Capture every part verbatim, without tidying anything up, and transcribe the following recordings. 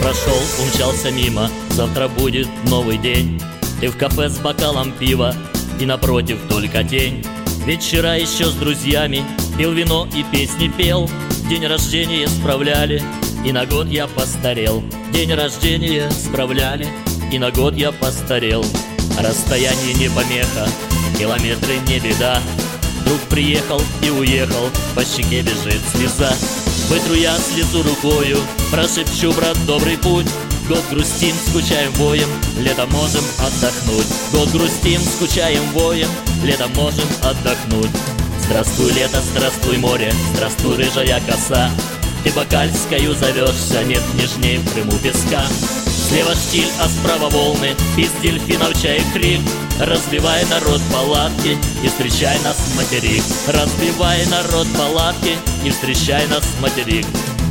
прошел, умчался мимо. Завтра будет новый день. Ты в кафе с бокалом пива, и напротив только тень. Ведь вчера еще с друзьями пил вино и песни пел. День рождения справляли, и на год я постарел. День рождения справляли, и на год я постарел. Расстояние не помеха, километры не беда. Друг приехал и уехал, по щеке бежит слеза. Вытру я слезу рукою, прошепчу, брат, добрый путь. Год грустим, скучаем, воем, летом можем отдохнуть. Год грустим, скучаем, воем, летом можем отдохнуть. Здравствуй, лето, здравствуй, море, здравствуй, рыжая коса. Ты бакальскою зовешься, нет нежней в Крыму песка. Слева штиль, а справа волны, из дельфинов чай крик. Разбивай, народ, палатки и встречай нас, материк. Разбивай, народ, палатки и встречай нас, материк.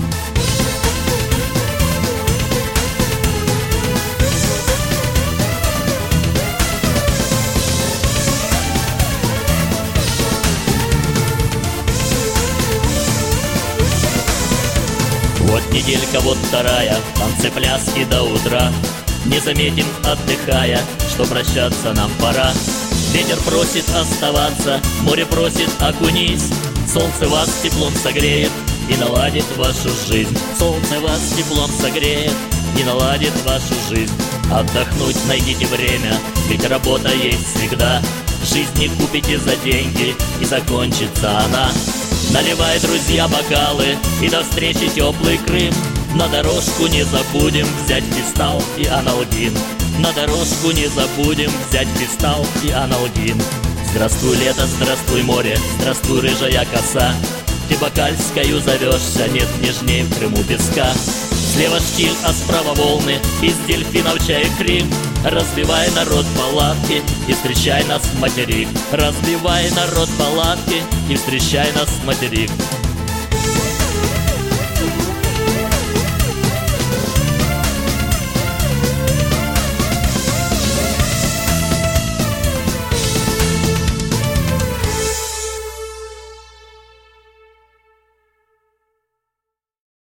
Вот неделька, вот вторая, танцы, пляски до утра. Не заметим, отдыхая, что прощаться нам пора. Ветер просит оставаться, море просит окунись. Солнце вас теплом согреет и наладит вашу жизнь. Солнце вас теплом согреет и наладит вашу жизнь. Отдохнуть найдите время, ведь работа есть всегда. Жизнь не купите за деньги, и закончится она. Наливай, друзья, бокалы, и до встречи теплый Крым. На дорожку не забудем взять кристалл и аналгин. На дорожку не забудем взять кристалл и аналгин. Здравствуй, лето, здравствуй, море, здравствуй, рыжая коса. Ты бакальскою зовешься, нет нежней в Крыму песка. Слева штиль, а справа волны, из дельфинов чай крик. Разбивай, народ, палатки и встречай нас, материк. Разбивай, народ, палатки и встречай нас, материк.